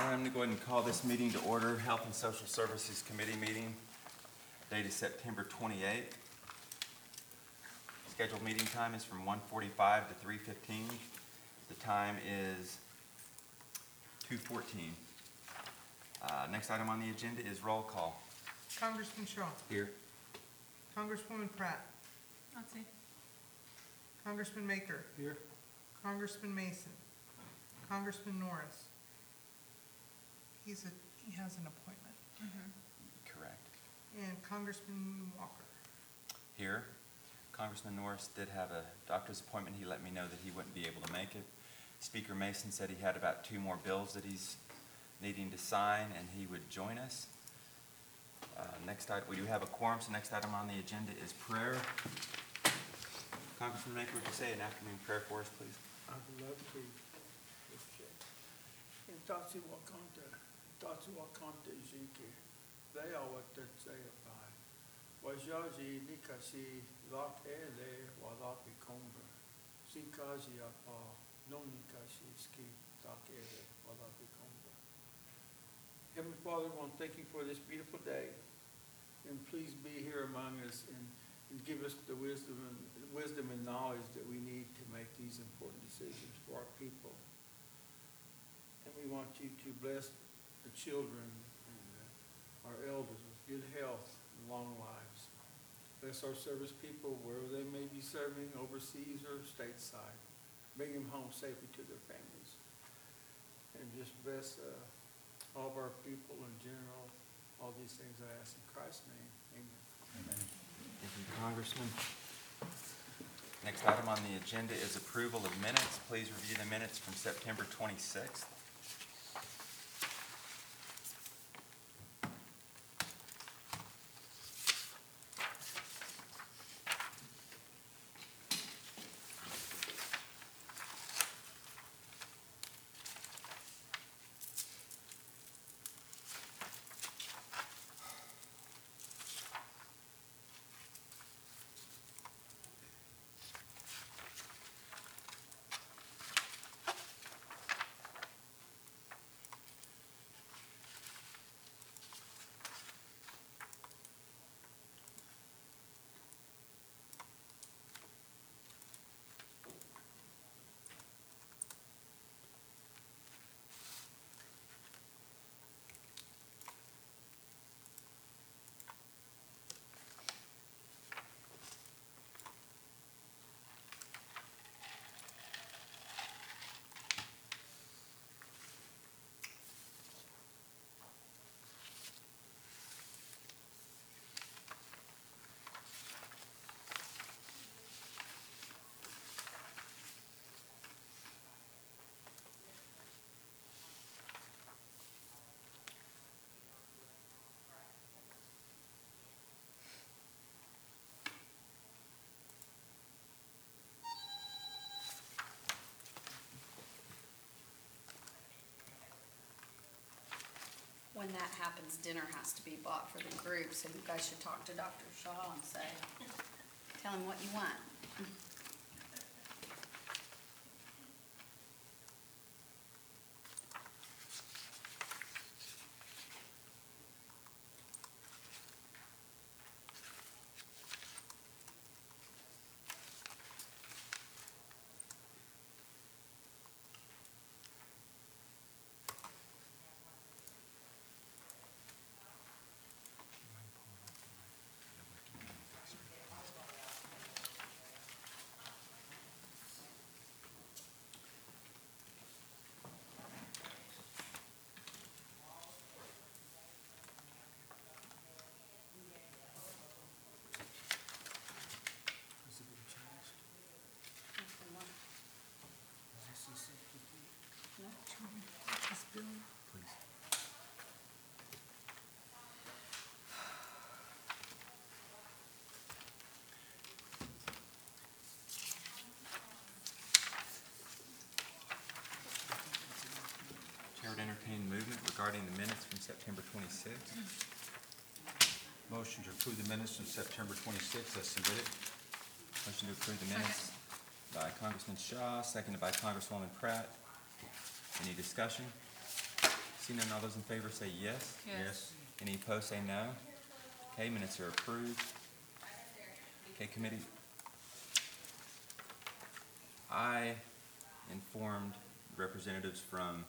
I'm going to go ahead and call this meeting to order. Health and Social Services Committee meeting. Date is September 28th. Scheduled meeting time is from 1:45 to 3:15. The time is 2:14. Next item on the agenda is roll call. Congressman Shaw. Here. Congresswoman Pratt. Nancy. Congressman Maker. Here. Congressman Mason. Congressman Norris. He has an appointment. Correct. And Congressman Walker. Here. Congressman Norris did have a doctor's appointment. He let me know that he wouldn't be able to make it. Speaker Mason said he had about 2 more bills that he's needing to sign, and he would join us. Next item, we do have a quorum, so next item on the agenda is prayer. Congressman Maker, would you say an afternoon prayer for us, please? I'd love to. Intaci wakanta jiki. They are what they say about. Wajaji nikasi lot ele walapi komba. Sikaji apa non nikasi ski tak ele walapi komba. Heavenly Father, I want to thank you for this beautiful day. And please be here among us and give us the wisdom and knowledge that we need to make these important decisions for our people. And we want you to bless the children and our elders with good health and long lives. Bless our service people wherever they may be serving, overseas or stateside. Bring them home safely to their families. And just bless all of our people in general. All these things I ask in Christ's name. Amen. Amen. Thank you, Congressman. Next item on the agenda is approval of minutes. Please review the minutes from September 26th. When that happens, dinner has to be bought for the group, so you guys should talk to Dr. Shaw and say, tell him what you want. Chair would entertain movement regarding the minutes from September 26th. Motion to approve the minutes from September 26th as submitted. Motion to approve the minutes by Congressman Shaw, seconded by Congresswoman Pratt. Any discussion? Seeing none, all those in favor say yes. Yes. Any opposed say no. Okay, minutes are approved. Okay, committee. I informed representatives from,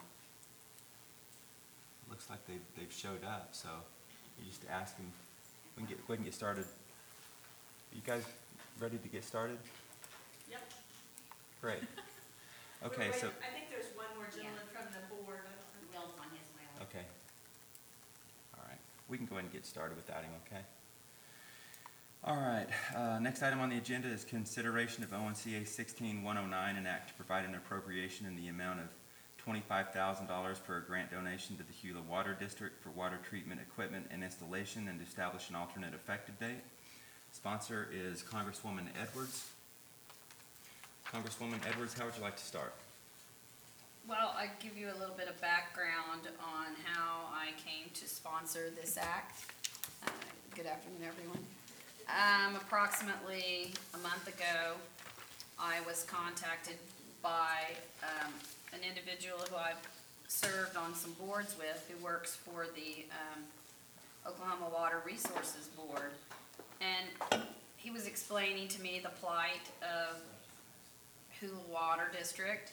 looks like they've showed up, so you just ask them, we can go ahead and get started. Are you guys ready to get started? Yep. Great. Okay, Wait, so, I think there's one more gentleman from the board. Bill's on his way. okay. All right, we can go ahead and get started without him, okay? All right, next item on the agenda is consideration of ONCA 16109, an act to provide an appropriation in the amount of $25,000 for a grant donation to the Hewlett Water District for water treatment equipment and installation and to establish an alternate effective date. Sponsor is Congresswoman Edwards. Congresswoman Edwards, how would you like to start? Well, I give you a little bit of background on how I came to sponsor this act. Good afternoon, everyone. Approximately a month ago, I was contacted by an individual who I've served on some boards with, who works for the Oklahoma Water Resources Board. And he was explaining to me the plight of Hewlett Water District.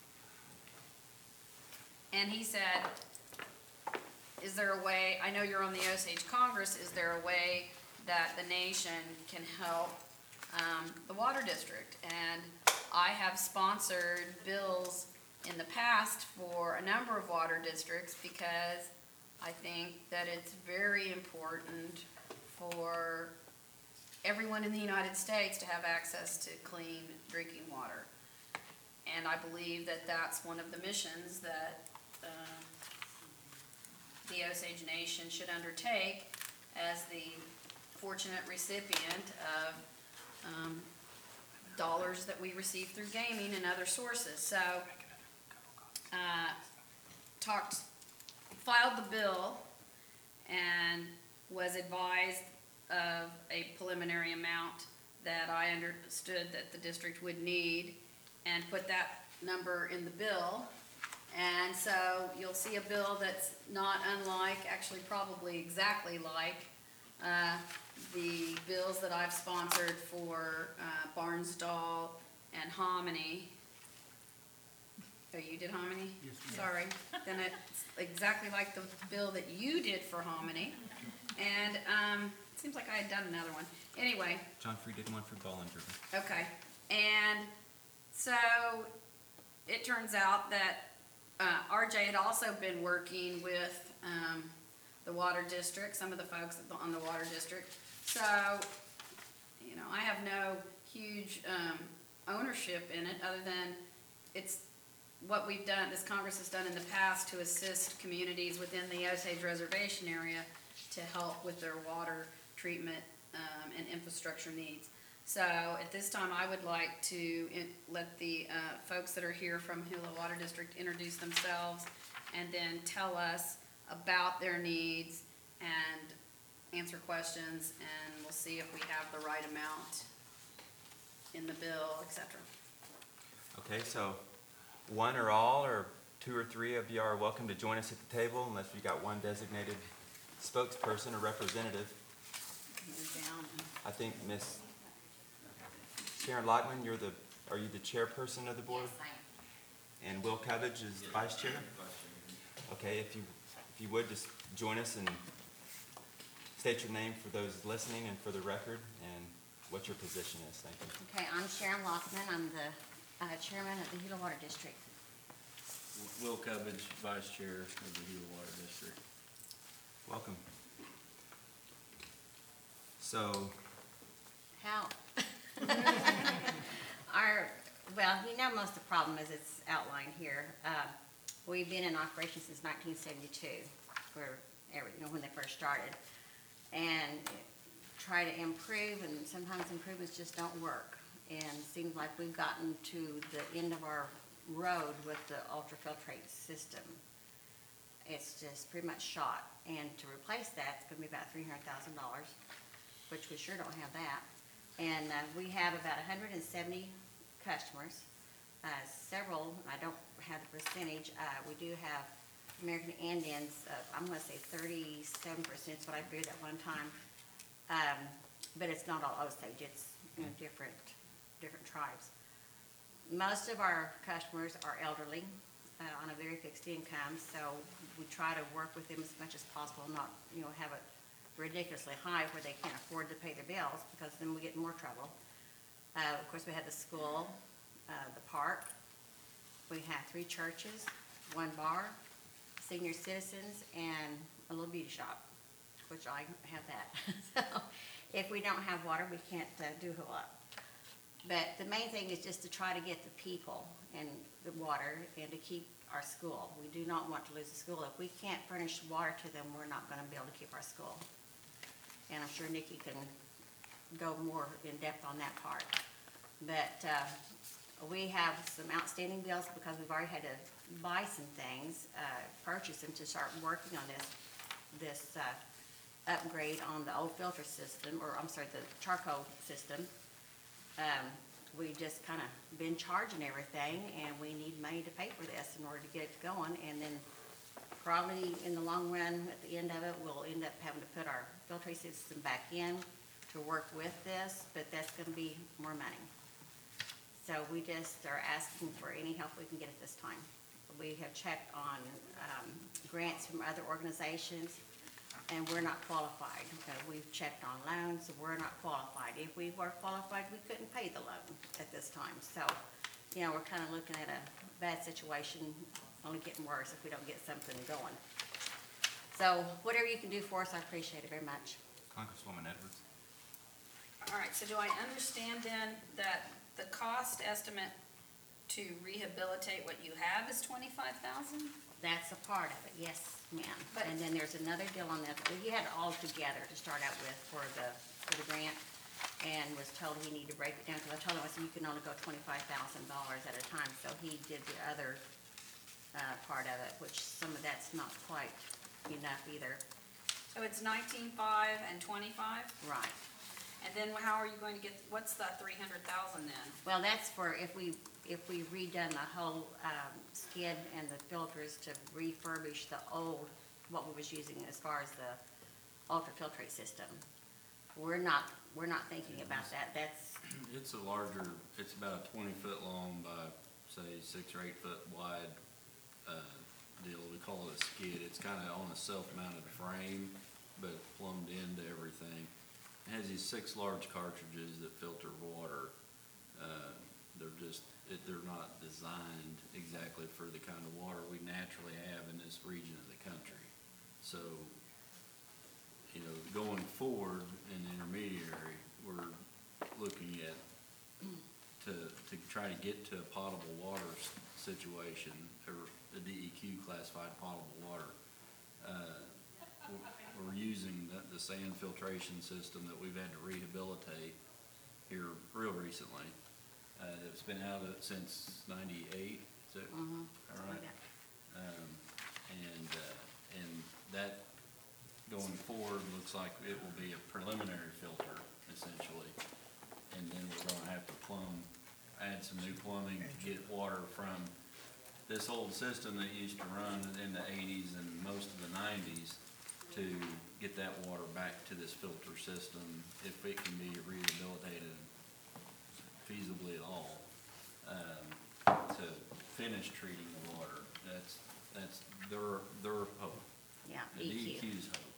And he said, is there a way, I know you're on the Osage Congress, is there a way that the nation can help the water district? And I have sponsored bills in the past for a number of water districts because I think that it's very important for everyone in the United States to have access to clean drinking water. And I believe that that's one of the missions that the Osage Nation should undertake as the fortunate recipient of dollars that we receive through gaming and other sources. So, filed the bill and was advised of a preliminary amount that I understood that the district would need and put that number in the bill. And so you'll see a bill that's not unlike, actually probably exactly like, the bills that I've sponsored for Barnsdall and Hominy. Oh, you did Hominy? Yes, ma'am. Sorry. Then it's exactly like the bill that you did for Hominy. And it seems like I had done another one. Anyway, John Free did one for Bollinger. okay. And so it turns out that RJ had also been working with the water district, some of the folks on the water district. So, you know, I have no huge ownership in it other than it's what we've done, this Congress has done in the past to assist communities within the Osage Reservation area to help with their water treatment and infrastructure needs. So at this time, I would like to let the folks that are here from Hewlett Water District introduce themselves and then tell us about their needs and answer questions, and we'll see if we have the right amount in the bill, et cetera. Okay, so one or all, or two or three of you are welcome to join us at the table unless you got one designated spokesperson or representative. Move down. I think Miss Sharon Lockman, are you the chairperson of the board? Yes, I am. And Will Cubbage is the vice chair? Okay, if you would, just join us and state your name for those listening and for the record, and what your position is. Thank you. Okay, I'm Sharon Lockman. I'm the chairman of the Hewlett Water District. Will Cubbage, Vice Chair of the Hewlett Water District. Welcome. So, How? Most of the problem is it's outlined here. We've been in operation since 1972 when they first started. And try to improve, and sometimes improvements just don't work. And it seems like we've gotten to the end of our road with the ultrafiltrate system. It's just pretty much shot. And to replace that, it's gonna be about $300,000, which we sure don't have that. And we have about 170 customers. Several, I don't have the percentage, we do have American Indians, I'm gonna say 37% is what I figured at one time. But it's not all Osage, it's, you know, different tribes. Most of our customers are elderly, on a very fixed income, so we try to work with them as much as possible, not, you know, have it ridiculously high where they can't afford to pay their bills, because then we get in more trouble. Of course, we have the school, the park, we have 3 churches, 1 bar, senior citizens, and a little beauty shop, which I have that. So if we don't have water, we can't do a whole lot. But the main thing is just to try to get the people and the water and to keep our school. We do not want to lose the school. If we can't furnish water to them, we're not gonna be able to keep our school. And I'm sure Nikki can go more in depth on that part. But we have some outstanding bills because we've already had to buy some things, purchase them to start working on this upgrade on the old filter system, or I'm sorry, the charcoal system. We just kind of been charging everything, and we need money to pay for this in order to get it going. And then probably in the long run, at the end of it, we'll end up having to put our filtration system back in to work with this, but that's gonna be more money. So we just are asking for any help we can get at this time. We have checked on grants from other organizations, and we're not qualified. We've checked on loans, we're not qualified. If we were qualified, we couldn't pay the loan at this time. So, you know, we're kind of looking at a bad situation, only getting worse if we don't get something going. So whatever you can do for us, I appreciate it very much. Congresswoman Edwards? All right, so do I understand then that the cost estimate to rehabilitate what you have is $25,000? That's a part of it, yes, ma'am. But- And then there's another deal on that, we had it all together to start out with for the grant, and was told he needed to break it down, because I told him, I said, you can only go $25,000 at a time, so he did the other part of it, which some of that's not quite enough either. So it's 19.5 and 25? Right. And then how are you going to get, what's the 300,000 then? Well, that's for if we redone the whole skid and the filters to refurbish the old, what we was using as far as the ultrafiltrate system. We're not thinking about that. That's, It's a larger, it's about a 20-foot long by, say, 6 or 8 foot wide deal. We call it a skid. It's kind of on a self-mounted frame, but plumbed into everything. It has these 6 large cartridges that filter water. They're not designed exactly for the kind of water we naturally have in this region of the country. So, you know, going forward in the intermediary, we're looking at to try to get to a potable water situation, or a DEQ classified potable water. We're using the sand filtration system that we've had to rehabilitate here real recently. It's been out since '98, is it? All right. And that going forward looks like it will be a preliminary filter essentially. And then we're gonna have to add some new plumbing to get water from this old system that used to run in the '80s and most of the '90s to get that water back to this filter system, if it can be rehabilitated feasibly at all, to finish treating the water. That's their hope. yeah, The EQ. DEQ's hope.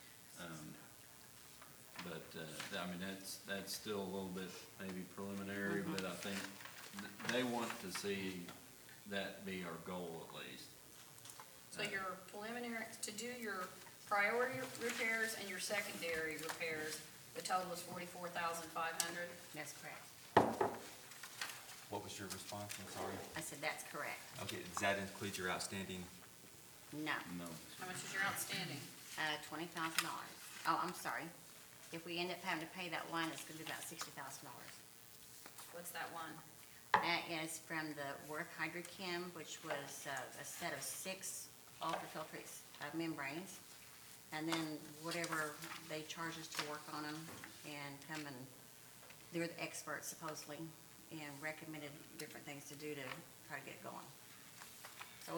But I mean, that's still a little bit maybe preliminary, but I think they want to see that be our goal at least. So your preliminary, to do your priority repairs and your secondary repairs, the total is $44,500? That's correct. What was your response? I'm sorry. I said, that's correct. Okay, does that include your outstanding? No, No. How much is your outstanding? $20,000. Oh, I'm sorry. If we end up having to pay that one, it's gonna be about $60,000. What's that one? That is from the Worth Hydrochem, which was a set of 6 ultrafiltrate membranes. And then whatever they charge us to work on them, and come and, they're the experts supposedly, and recommended different things to do to try to get it going. So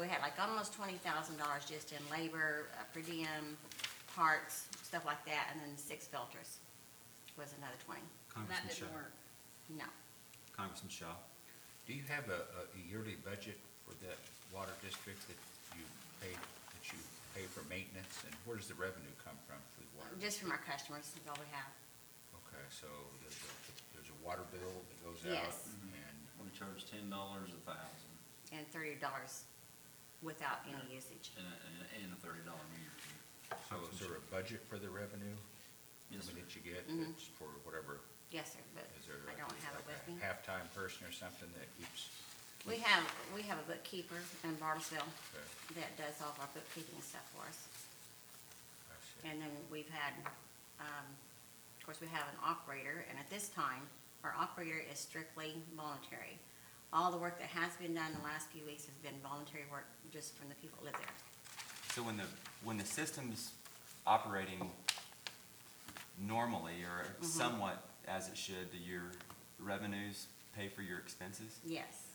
we had like almost $20,000 just in labor, per diem, parts, stuff like that, and then 6 filters was another 20. And that Congressman Shaw. didn't work. No. Congressman Shaw. Do you have a yearly budget for that water district that you pay for maintenance? And where does the revenue come from for the water? Just from our customers, is all we have. Okay, so there's a water bill that goes out? Yes. And, We charge $10 a thousand And $30 without any usage. and a $30 meter fee. so is there a budget for the revenue? Yes, I mean, sir. that you get, Mhm. that's for whatever, Yes, sir, but is there I don't have it with me. a halftime person or something that keeps? We have a bookkeeper in Bartlesville Okay, that does all of our bookkeeping stuff for us. I see. And then we've had, of course, we have an operator, and at this time, our operator is strictly voluntary. All the work that has been done in the last few weeks has been voluntary work just from the people that live there. So when the system's operating normally or somewhat as it should, do your revenues pay for your expenses? Yes.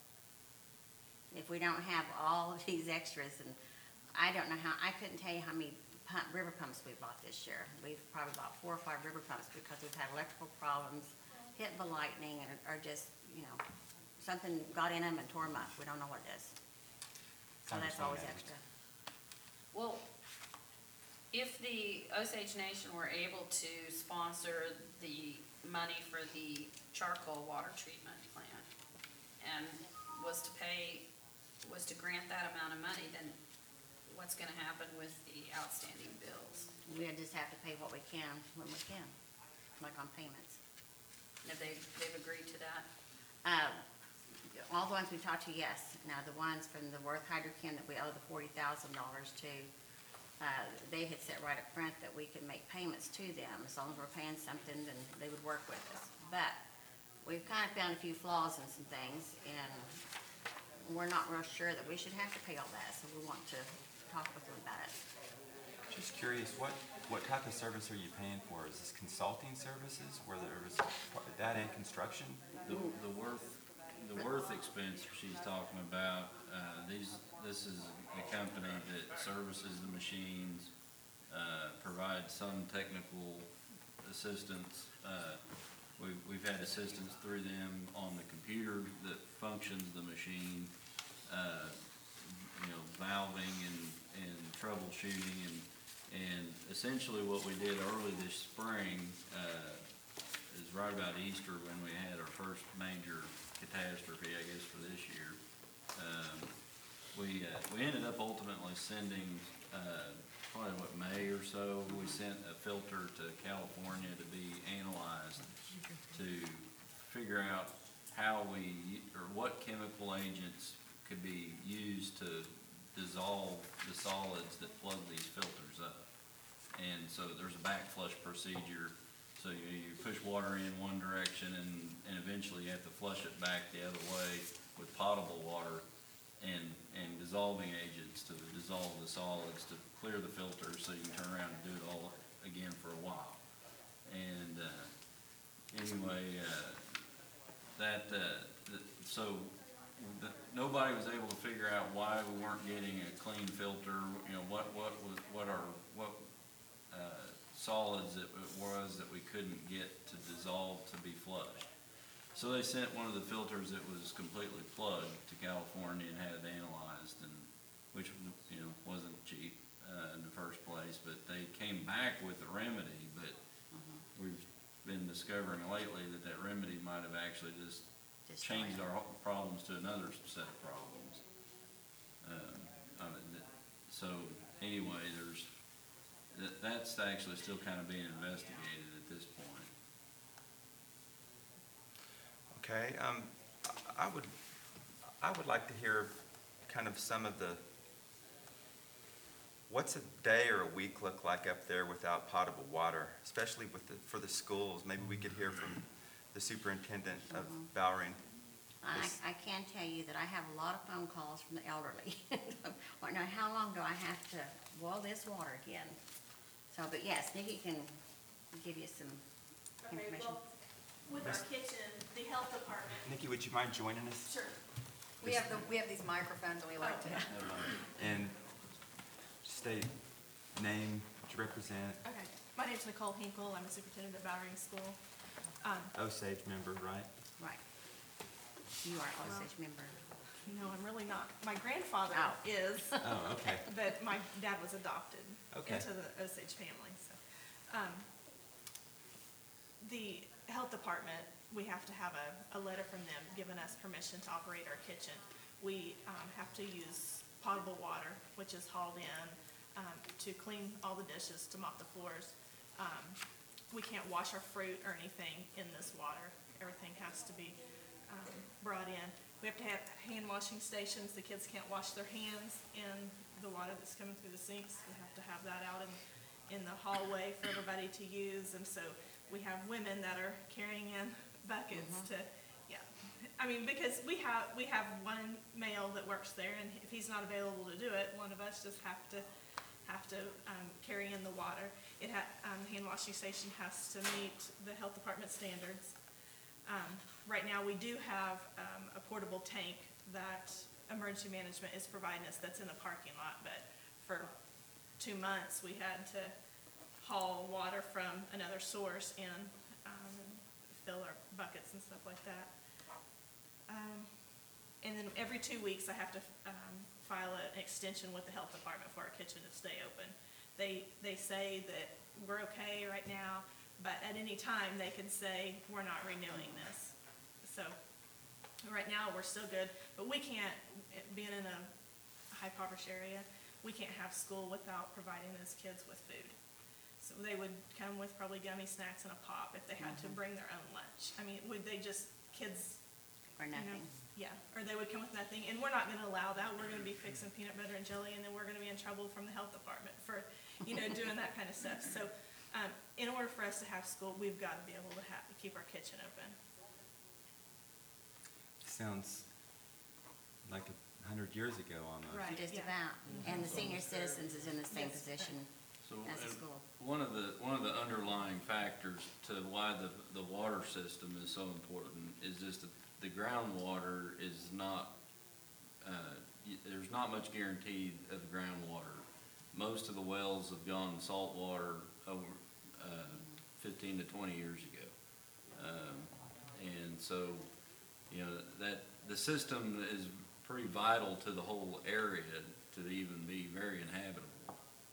If we don't have all of these extras, and I don't know I couldn't tell you how many river pumps we bought this year. We've probably bought 4 or 5 river pumps because we've had electrical problems, hit by lightning, or just, something got in them and tore them up. We don't know what it is. So that's Congresswoman always Edwards. extra. Well, if the Osage Nation were able to sponsor the money for the charcoal water treatment plant and was to grant that amount of money, then what's gonna happen with the outstanding bills? We just have to pay what we can when we can, like on payments. Have they've agreed to that? All the ones we talked to, yes. Now, the ones from the Worth Hydrochem that we owe the $40,000 to, they had said right up front that we could make payments to them. As long as we're paying something, then they would work with us. But we've kind of found a few flaws in some things, and we're not real sure that we should have to pay all that, so we want to talk with them about it. Just curious, what type of service are you paying for? Is this consulting services, where there was that and construction? The Worth expense she's talking about, this is a company that services the machines, provides some technical assistance. We've had assistance through them on the computer that functions the machine, valving and troubleshooting, and essentially what we did early this spring, is right about Easter when we had our first major catastrophe, I guess, for this year. We ended up ultimately sending, probably May or so, we sent a filter to California to be analyzed to figure out what chemical agents could be used to dissolve the solids that plug these filters up. And so there's a backflush procedure. So you push water in one direction and eventually you have to flush it back the other way with potable water and dissolving agents to dissolve the solids to clear the filters so you can turn around and do it all again for a while. And nobody was able to figure out why we weren't getting a clean filter, what solids it was that we couldn't get to dissolve to be flushed. So they sent one of the filters that was completely plugged to California and had it analyzed, and which wasn't cheap in the first place. But they came back with a remedy, but we've been discovering lately that remedy might have actually just changed our problems to another set of problems. So anyway, that's actually still kind of being investigated at this point. Okay, I would like to hear kind of some of what's a day or a week look like up there without potable water, especially for the schools? Maybe we could hear from the superintendent of Bowring. I can tell you that I have a lot of phone calls from the elderly. Now, how long do I have to boil this water again? So, but yes, Nikki can give you some Okay, information. well, with our kitchen, the health department, Nikki, would you mind joining us? sure. We have these microphones and we like to. And state name, to represent, Okay, my name's Nicole Hinkle, I'm a superintendent at Bowring School. Osage member, right? Right. You are Osage member. No, I'm really not. My grandfather Oh. is, Oh, okay. but my dad was adopted Okay. into the Osage family, so. The health department, we have to have a letter from them giving us permission to operate our kitchen. We have to use potable water, which is hauled in, to clean all the dishes, to mop the floors. We can't wash our fruit or anything in this water. Everything has to be brought in. We have to have hand washing stations. The kids can't wash their hands in the water that's coming through the sinks. We have to have that out in the hallway for everybody to use. And so we have women that are carrying in buckets to, yeah. I mean, because we have one male that works there, and if he's not available to do it, one of us just have to carry in the water. The hand washing station has to meet the health department standards. Right now, we do have a portable tank that emergency management is providing us that's in the parking lot, but for 2 months, we had to haul water from another source in, and fill our buckets and stuff like that. And then every 2 weeks, I have to file an extension with the health department for our kitchen to stay open. They say that we're okay right now, but at any time, they can say, we're not renewing this. So, right now, we're still good, but we can't, being in a high impoverished area, we can't have school without providing those kids with food. So they would come with probably gummy snacks and a pop if they had to bring their own lunch. I mean, would they just, kids, Or you know, nothing. yeah, or they would come with nothing, and we're not gonna allow that. We're gonna be fixing peanut butter and jelly, and then we're gonna be in trouble from the health department for, doing that kind of stuff. So, in order for us to have school, we've gotta be able to keep our kitchen open. Sounds like 100 years ago almost. Right. Just yeah. about. And the senior citizens is in the same Yes. position So, as the and school. one of the underlying factors to why the water system is so important is just that the groundwater is not, there's not much guaranteed of the groundwater. Most of the wells have gone saltwater over 15 to 20 years ago. And so, that the system is pretty vital to the whole area to even be very inhabitable.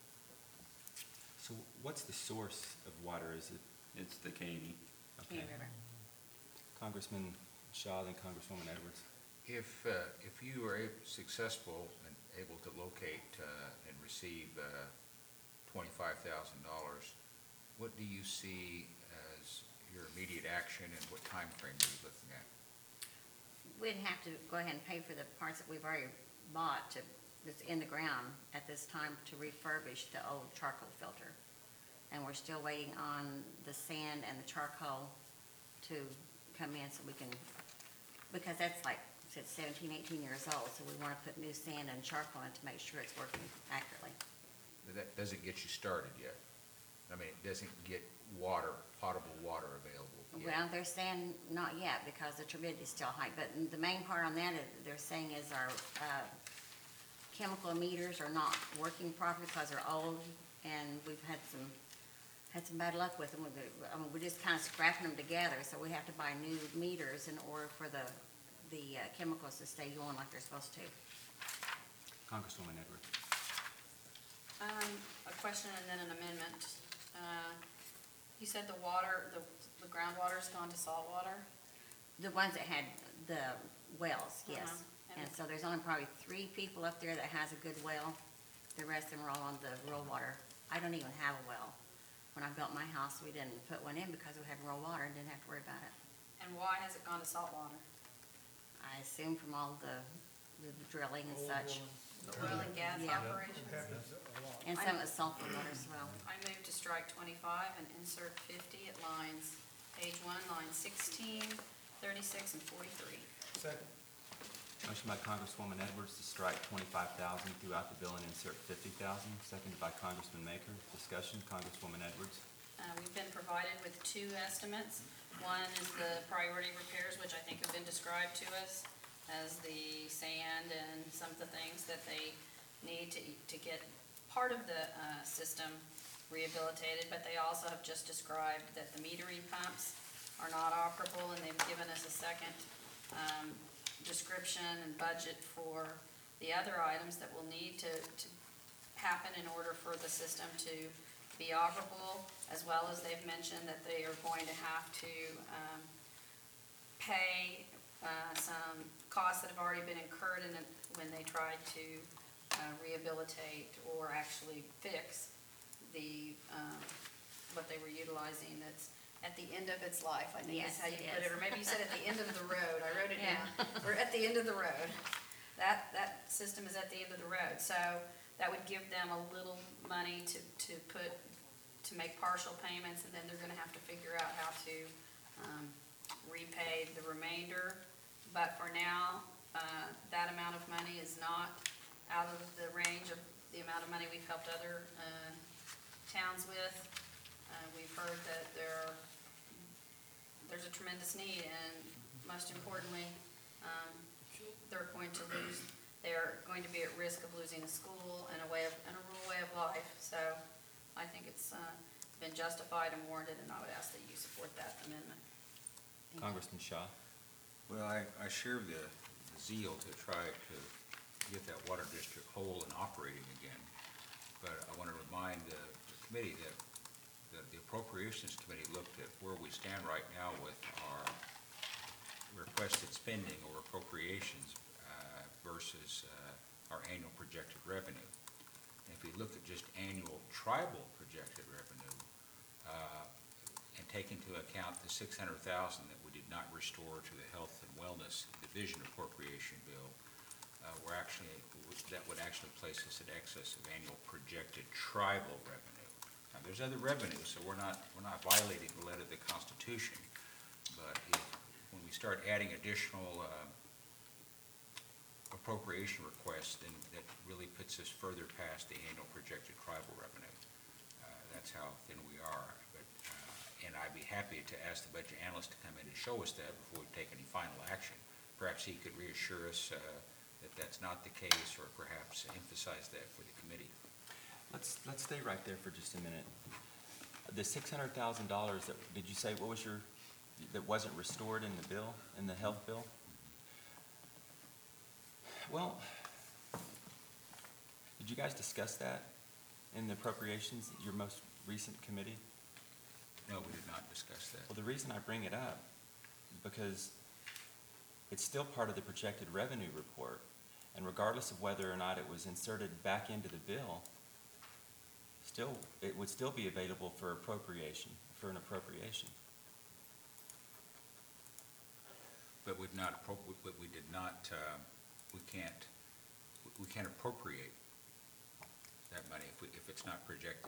So what's the source of water? Is it, It's the Caney. okay, Caney River. Congressman Shaw, then Congresswoman Edwards? If you were successful and able to locate and receive $25,000, what do you see as your immediate action, and what time frame are you looking at? We'd have to go ahead and pay for the parts that we've already bought that's in the ground at this time to refurbish the old charcoal filter. And we're still waiting on the sand and the charcoal to come in so we can, because that's like, it's 17, 18 years old, so we want to put new sand and charcoal in to make sure it's working accurately. But that doesn't get you started yet. I mean, it doesn't get potable water available yet. Well, they're saying not yet because the turbidity is still high, but the main part on that is, they're saying is our chemical meters are not working properly because they're old, and we've had some bad luck with them. We're just kind of scrapping them together, so we have to buy new meters in order for the chemicals to stay going like they're supposed to. Congresswoman Edwards? A question and then an amendment. You said the water, the groundwater's gone to salt water? The ones that had the wells, yes. Uh-huh. And so there's only probably 3 people up there that has a good well. The rest of them are all on the rural water. I don't even have a well. When I built my house, we didn't put one in because we had rural water and didn't have to worry about it. And why has it gone to salt water? I assume from all the drilling and such. Oil and gas Yeah. operations? And some of the sulfur water as well. I move to strike 25 and insert 50 at lines, page 1, line 16, 36, and 43. Second. Motion by Congresswoman Edwards to strike 25,000 throughout the bill and insert 50,000, seconded by Congressman Maker. Discussion, Congresswoman Edwards? We've been provided with 2 estimates. One is the priority repairs, which I think have been described to us. as the sand and some of the things that they need to get part of the system rehabilitated, but they also have just described that the metering pumps are not operable, and they've given us a second description and budget for the other items that will need to happen in order for the system to be operable, as well as they've mentioned that they are going to have to pay some costs that have already been incurred in it when they tried to rehabilitate or actually fix the, what they were utilizing that's at the end of its life, I think is Yes, how you it put it, is. or maybe you said at the end of the road, I wrote it Yeah. down. We're at the end of the road. That system is at the end of the road, so that would give them a little money to make partial payments, and then they're gonna have to figure out how to repay the remainder. But for now, that amount of money is not out of the range of the amount of money we've helped other towns with. We've heard that there's a tremendous need, and most importantly, they're going to be at risk of losing a school and a rural way of life. So I think it's been justified and warranted, and I would ask that you support that amendment. Thank you. Congressman Shaw? Well, I share the zeal to try to get that water district whole and operating again. But I want to remind the committee that the Appropriations Committee looked at where we stand right now with our requested spending or appropriations versus our annual projected revenue. And if we look at just annual tribal projected revenue, and take into account the $600,000 that we did not restore to the Health and Wellness Division appropriation bill, that would actually place us in excess of annual projected tribal revenue. Now, there's other revenues, so we're not violating the letter of the Constitution, but when we start adding additional appropriation requests, then that really puts us further past the annual projected tribal revenue. That's how thin we are. But and I'd be happy to ask the budget analyst to come in and show us that before we take any final action. Perhaps he could reassure us that that's not the case, or perhaps emphasize that for the committee. Let's stay right there for just a minute. The $600,000 that, did you say, what was that wasn't restored in the bill, in the health bill? Well, did you guys discuss that in the appropriations, your most recent committee? No, we did not discuss that. Well, the reason I bring it up is because it's still part of the projected revenue report, and regardless of whether or not it was inserted back into the bill, it would still be available for an appropriation. But we can't appropriate that money if it's not projected.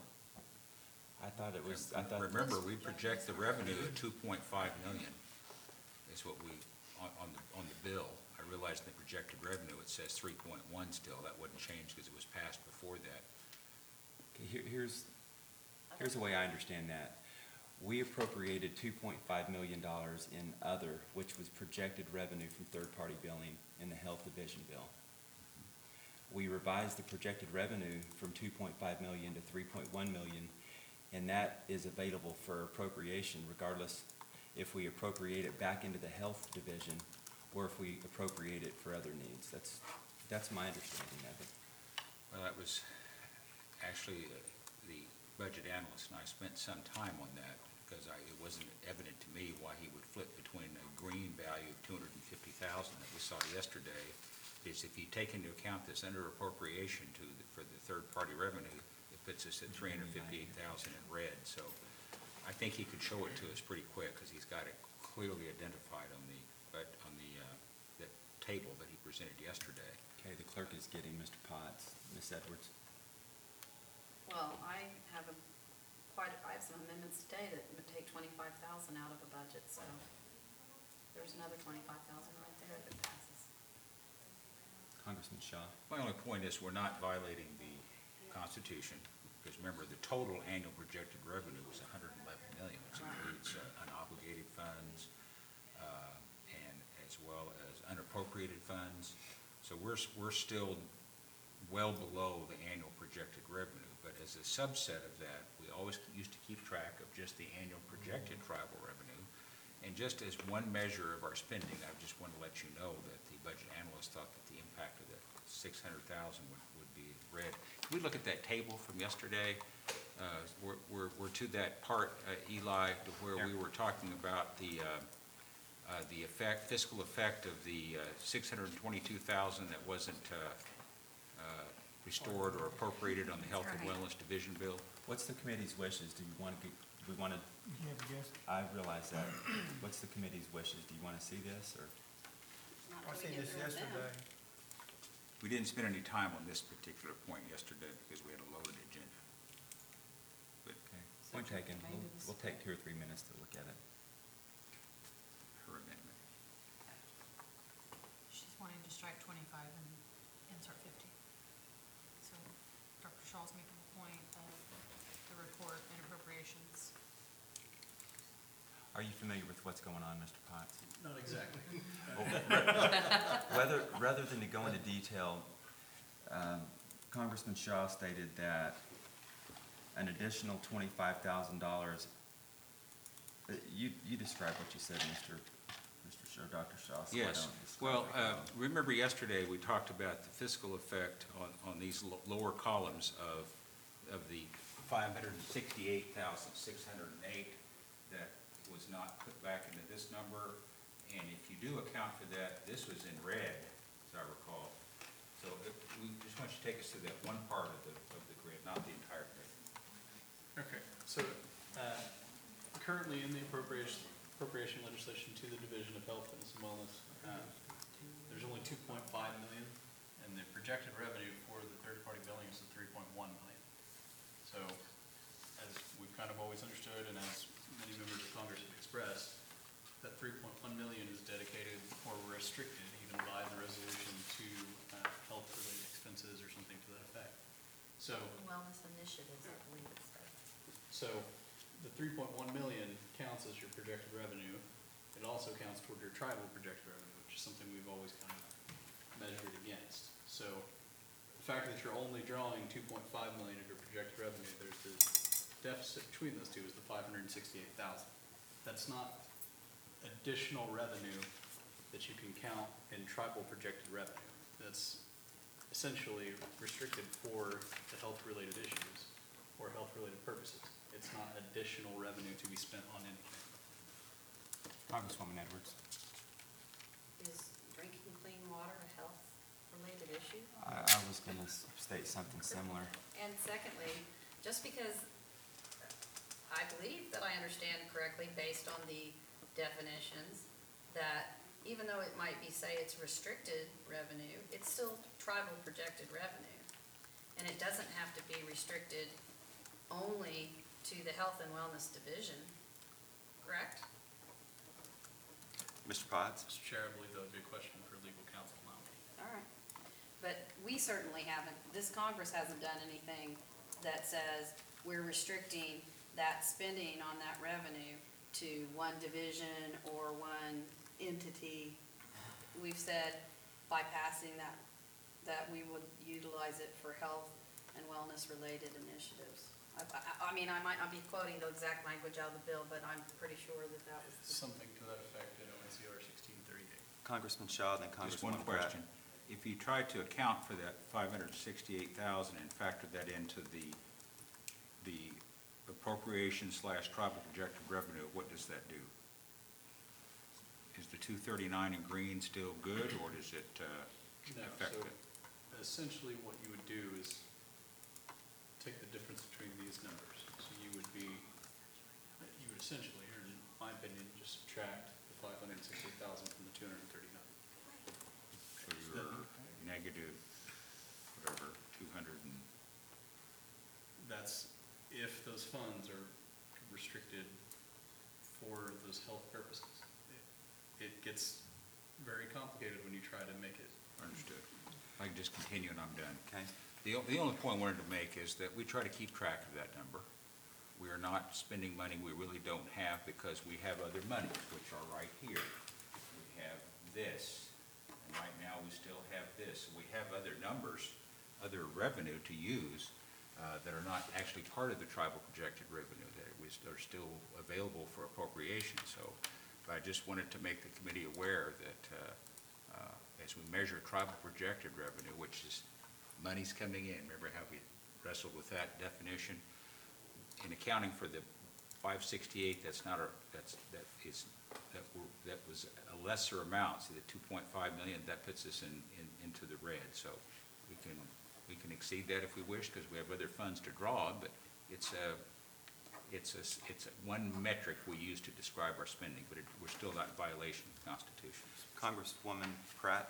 Remember, we project the revenue at 2.5 million is what we, on the bill. I realize in the projected revenue, it says 3.1 still. That wouldn't change because it was passed before that. Okay, here's the way I understand that. We appropriated $2.5 million in other, which was projected revenue from third-party billing in the Health Division bill. We revised the projected revenue from 2.5 million to 3.1 million, and that is available for appropriation regardless if we appropriate it back into the Health Division or if we appropriate it for other needs. That's my understanding of it. Well, that was actually the budget analyst and I spent some time on that because it wasn't evident to me why he would flip between a green value of 250,000 that we saw yesterday. Is if you take into account this under appropriation for the third-party revenue, it puts us at 358,000 in red. So I think he could show it to us pretty quick because he's got it clearly identified on that table that he presented yesterday. Okay, the clerk is getting Mr. Potts. Ms. Edwards. Well, I have some amendments today that would take 25,000 out of a budget, so there's another 25,000 right there if it passes. Congressman Shaw. My only point is we're not violating the Constitution because remember the total annual projected revenue was 111 million, which includes unobligated funds and as as well as unappropriated funds. So we're still well below the annual projected revenue. But as a subset of that, we always used to keep track of just the annual projected tribal revenue. And just as one measure of our spending, I just want to let you know that the budget analyst thought that the impact of that 600,000 would be read. Can we look at that table from yesterday? We're to that part, Eli, to where we were talking about the fiscal effect of the 622,000 that wasn't restored or appropriated on the Health and Right. Wellness Division bill. What's the committee's wishes? Do we want to, You have a guess? I realize that. What's the committee's wishes? Do you want to see this, or? Not I till we seen get this through with them. yesterday. We didn't spend any time on this particular point yesterday because we had a loaded agenda. But Okay, point taken. We'll take 2 or 3 minutes to look at it. her amendment. She's wanting to strike 25 and insert 50. So Dr. Shaw's making the point of the report and appropriations. Are you familiar with what's going on, Mr. Potts? Not exactly. Rather than to go into detail, Congressman Shaw stated that an additional $25,000, you describe what you said, Mr. Shaw, Dr. Shaw. So I Yes, don't describe well, it. remember yesterday, we talked about the fiscal effect on these lower columns of the 568,608 that was not put back into this number. And if you do account for that, this was in red, as I recall. So we just want you to take us to that one part of the grid, not the entire grid. Okay, so, currently in the appropriation legislation to the Division of Health, Fitness and Wellness, there's only 2.5 million, and the projected revenue for the third-party billing is the 3.1 million. So, as we've kind of always understood, and as many members of Congress have expressed, that 3.1 million is dedicated or restricted even by the resolution to health-related expenses or something to that effect. So, Wellness initiatives, I believe it says. so the 3.1 million counts as your projected revenue. It also counts toward your tribal projected revenue, which is something we've always kind of measured against. So the fact that you're only drawing 2.5 million of your projected revenue, there's this deficit between those two is the 568,000. That's not additional revenue that you can count in tribal projected revenue. That's essentially restricted for the health-related issues or health-related purposes. It's not additional revenue to be spent on anything. Congresswoman Edwards. Is drinking clean water a health-related issue? I was going to state something similar. And secondly, just because I believe that I understand correctly based on the definitions, that even though it might be, say it's restricted revenue, it's still tribal projected revenue. And it doesn't have to be restricted only to the Health and Wellness Division, correct? Mr. Potts? Mr. Chair, I believe that would be a question for legal counsel, not me. All right. But we certainly haven't, this Congress hasn't done anything that says we're restricting that spending on that revenue to one division or one entity. We've said by passing that we would utilize it for health and wellness related initiatives. I mean, I might not be quoting the exact language out of the bill, but I'm pretty sure that that was. Something to that effect in ONCR 1638. Congressman Shaw, then Just one Congresswoman Pratt. question. If you try to account for that 568,000 and factor that into the appropriation/tribal projected revenue, what does that do? Is the 239 in green still good, or does it No, affect so it? essentially what you would do is take the difference between these numbers. So you would essentially, or in my opinion, just subtract the 568,000 from the 239. So you're negative, whatever, 200 and, That's if those funds are restricted for those health purposes. It gets very complicated when you try to make it. understood. I can just continue and I'm done. Okay. The only point I wanted to make is that we try to keep track of that number. We are not spending money we really don't have because we have other monies, which are right here. We have this, and right now we still have this. We have other numbers, other revenue to use that are not actually part of the tribal projected revenue, that are still available for appropriation. So I just wanted to make the committee aware that as we measure tribal projected revenue, which is money's coming in, remember how we wrestled with that definition? In accounting for the 568, that was a lesser amount, so the 2.5 million, that puts us into the red. So we can exceed that if we wish, because we have other funds to draw on, but it's one metric we use to describe our spending, but we're still not in violation of the Constitution. Congresswoman Pratt?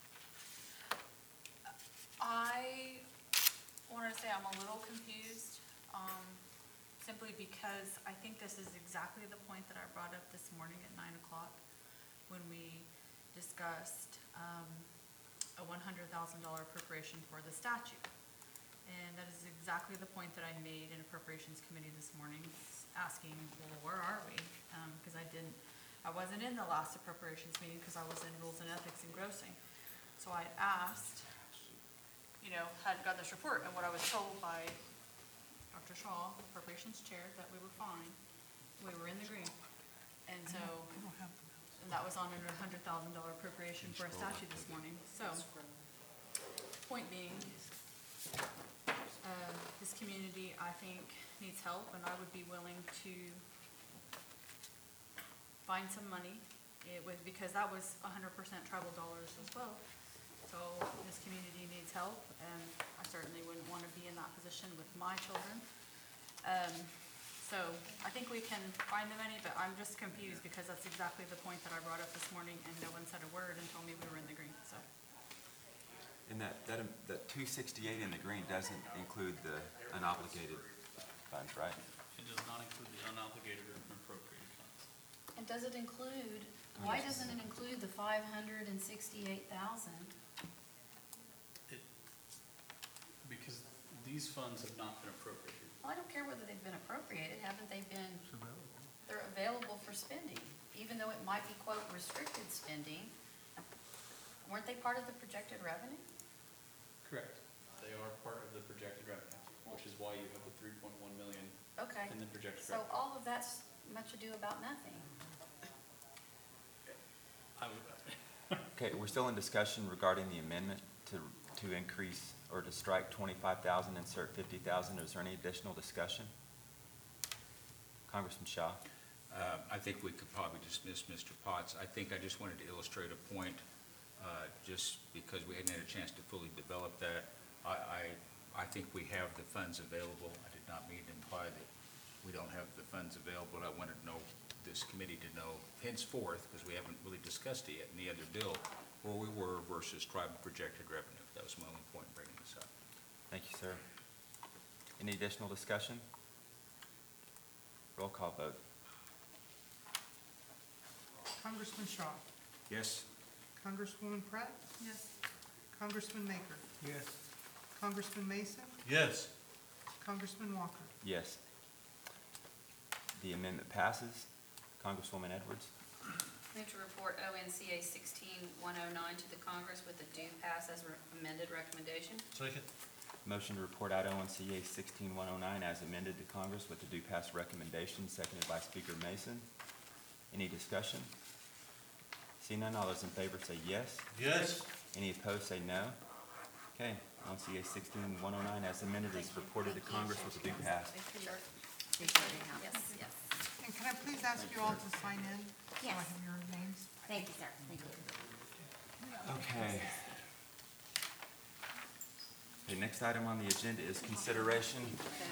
I want to say I'm a little confused, simply because I think this is exactly the point that I brought up this morning at 9 o'clock when we discussed a $100,000 appropriation for the statute. And that is exactly the point that I made in Appropriations Committee this morning, asking, well, where are we? Because I wasn't in the last appropriations meeting because I was in Rules and Ethics engrossing. So I asked, hadn't got this report, and what I was told by Dr. Shaw, Appropriations Chair, that we were fine. We were in the green. And so, and that was on a $100,000 appropriation for a statute this morning. So, point being, this community, I think, needs help, and I would be willing to find some money because that was 100% tribal dollars as well. So this community needs help, and I certainly wouldn't want to be in that position with my children. So I think we can find the money, but I'm just confused because that's exactly the point that I brought up this morning, and no one said a word and told me we were in the green, so. And that 268 in the green doesn't include the unobligated funds, right? It does not include the unobligated or unappropriated funds. And does it include, why doesn't it include the 568,000? Because these funds have not been appropriated. Well, I don't care whether they've been appropriated, haven't they been? They're available for spending, even though it might be quote restricted spending. Weren't they part of the projected revenue? Correct. They are part of the projected revenue, which is why you have the 3.1 million Okay, in the projected so revenue. all of that's much ado about nothing. I would, Okay, we're still in discussion regarding the amendment to increase or to strike 25,000, insert 50,000. Is there any additional discussion? Congressman Shaw? I think we could probably dismiss Mr. Potts. I think I just wanted to illustrate a point, just because we hadn't had a chance to fully develop that. I think we have the funds available. I did not mean to imply that we don't have the funds available. I wanted to know, this committee to know henceforth, because we haven't really discussed it yet in the other bill, where we were versus tribal projected revenue. That was my only point in bringing this up. Thank you, sir. Any additional discussion? Roll call vote. Congressman Shaw, Yes? Congresswoman Pratt, Yes. Congressman Maker, Yes. Congressman Mason, Yes. Congressman Walker. Yes. The amendment passes. Congresswoman Edwards? Move to report ONCA 16109 to the Congress with a due pass as amended recommendation. Second. Motion to report out ONCA 16109 as amended to Congress with the due pass recommendation, seconded by Speaker Mason. Any discussion? See none, all those in favor say yes. Yes. Any opposed say no. Okay, ONCA 16109 as amended is reported to Congress with a due pass. Sure. Yes, yes. And can I please ask you all to sign in? So I Yes. have your names. Thank you, sir. Thank you. Okay. The next item on the agenda is consideration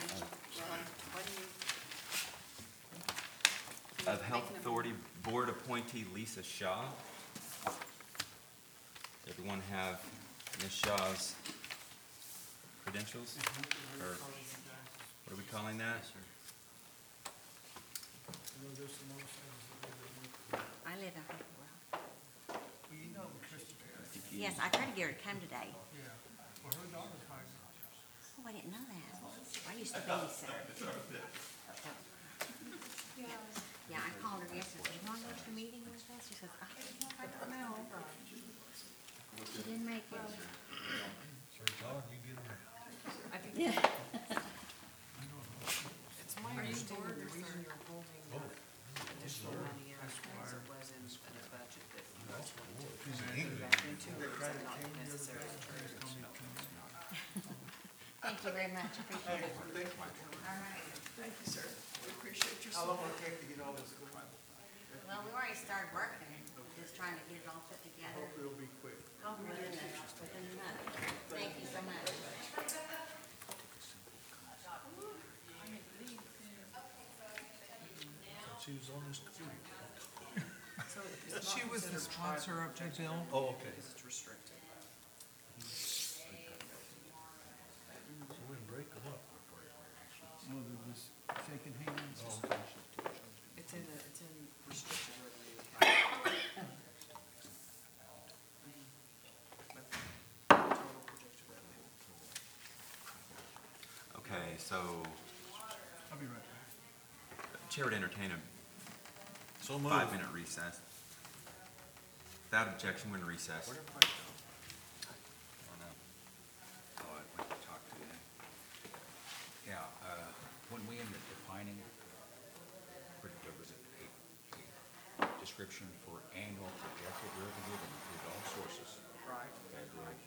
of Health Authority Board appointee Lisa Shaw. Does everyone have Ms. Shaw's credentials? Or what are we calling that? I live in Hopewell. Yes, I tried to get her to come today. Oh, I didn't know that. I used to babysit her. Yeah, I called her yesterday. You want to go to the meeting with She says, I don't know. She didn't make it. Yeah. It's my understanding the reason you're holding additional money out is it was in a budget that you all wanted to back into, or is that not necessarily true? Thank you very much, appreciate it. All right. Thank you, sir. We appreciate your How long support. will it take to get all this going? Well, we already started working, just trying to get it all put I together hope it'll be quick. within a month. Thank you so much. She was the sponsor of the bill. Oh, okay. It's restricted. No, they're just shaking hands. It's in restricted revenue account. But total projected revenue. Okay, so I'll be right back. Chair would entertain a So 5-minute recess. Without objection, we're in recess. Oh, I'd like to talk to you. Yeah, when we ended defining, there was a description for annual projected revenue that included all sources. Right. Federal,